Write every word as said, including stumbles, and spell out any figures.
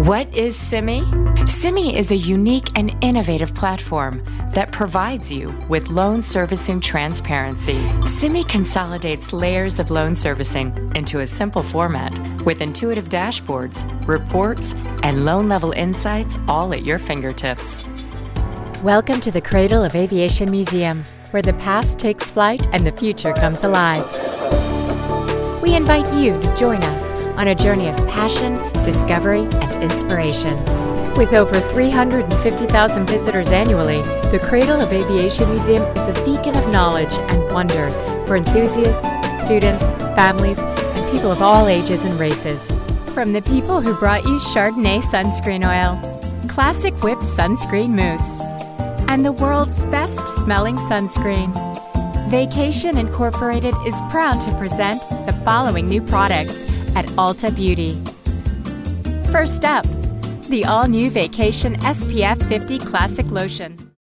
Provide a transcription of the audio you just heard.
What is Simi? Simi is a unique and innovative platform that provides you with loan servicing transparency. Simi consolidates layers of loan servicing into a simple format with intuitive dashboards, reports, and loan-level insights all at your fingertips. Welcome to the Cradle of Aviation Museum, where the past takes flight and the future comes alive. We invite you to join us on a journey of passion, discovery, and inspiration. With over three hundred fifty thousand visitors annually, the Cradle of Aviation Museum is a beacon of knowledge and wonder for enthusiasts, students, families, and people of all ages and races. From the people who brought you Chardonnay sunscreen oil, Classic Whip sunscreen mousse, and the world's best smelling sunscreen, Vacation Incorporated is proud to present the following new products at Ulta Beauty. First up, the all-new Vacation S P F fifty Classic Lotion.